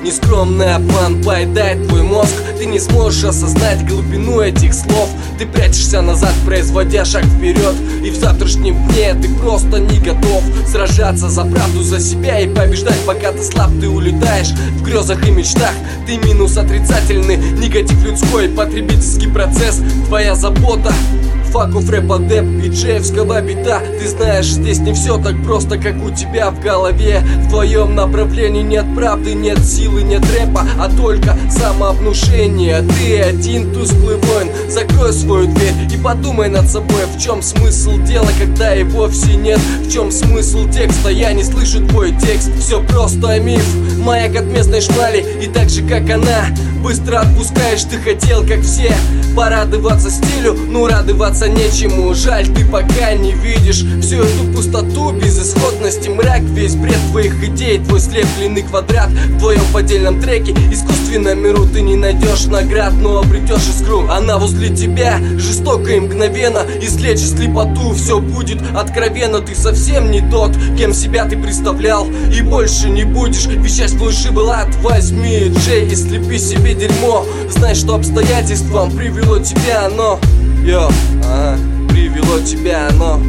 Нескромный обман поедает твой мозг. Ты не сможешь осознать глубину этих слов. Ты прячешься назад, производя шаг вперед. И в завтрашнем дне ты просто не готов сражаться за правду, за себя и побеждать. Пока ты слаб, ты улетаешь в грезах и мечтах. Ты минус отрицательный, негатив людской, потребительский процесс, твоя забота. Факов, рэп-адеп и джеевского бита. Ты знаешь, здесь не все так просто, как у тебя в голове. В твоем направлении нет правды, нет силы, нет рэпа, а только самовнушение. Ты один тусклый воин, закрой свою дверь и подумай над собой. В чем смысл дела, когда и вовсе нет? В чем смысл текста? Я не слышу твой текст. Все просто миф, маяк от местной шмали. И так же, как она, быстро отпускаешь. Ты хотел, как все, порадоваться стилю, но радоваться нечему. Жаль, ты пока не видишь всю эту пустоту, безысходность и мрак. Весь бред твоих идей, твой слепленный квадрат. В твоем поддельном треке, искусственном миру ты не найдешь наград, но обретешь искру. Она возле тебя, жестоко и мгновенно. Излечишь слепоту, все будет откровенно. Ты совсем не тот, кем себя ты представлял, и больше не будешь вещать в лжи былат. Возьми Джей и слепи себе дерьмо. Знай, что обстоятельствам привело тебя оно. Привело тебя оно.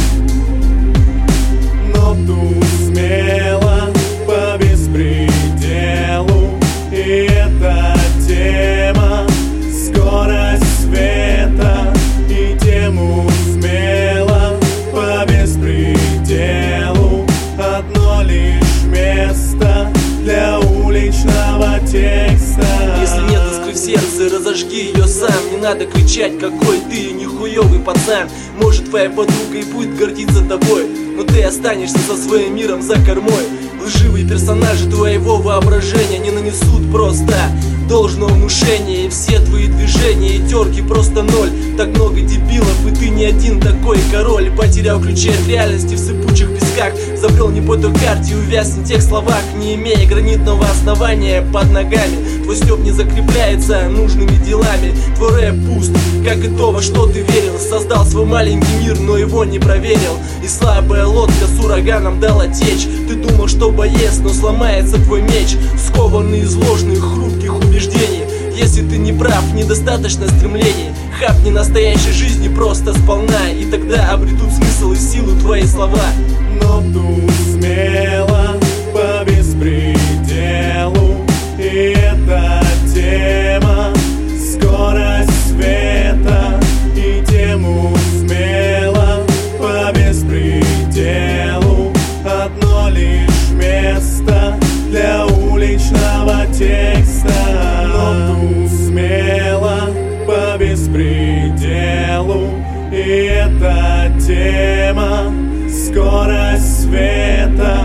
Но тут смело по беспределу, и эта тема скорость света. И тему смело по беспределу, одно лишь место для уличного текста. Если нет искры в сердце, разожги ее сам. Не надо кричать, какой ты нихуёвый пацан. Может, твоя подруга и будет гордиться тобой, но ты останешься со своим миром за кормой. Лживые персонажи твоего воображения не нанесут просто должного внушения. И все твои движения и терки просто ноль. Так много дебилов, и ты не один такой король. Потерял ключи от реальности в сыпучих песках. Забрел не по той карте и увяз в тех словах, не имея гранитного основания под ногами. Твой стёб не закрепляется нужными делами. Твой рэп пуст, как и то, во что ты верил. Создал свой маленький мир, но его не проверил. И слабая лодка с ураганом дала течь. Ты думал, что боец, но сломается твой меч, скованный из ложных, хрупких убеждений. Если ты не прав, недостаточно стремлений. Хапни настоящей жизни просто сполна, и тогда обретут смысл и силу твои слова. Но тут смело по беспределу, и эта тема скорость света. И тему смело по беспределу, одно лишь место для уличного текста. Но тут смело по беспределу, и эта тема скорость света.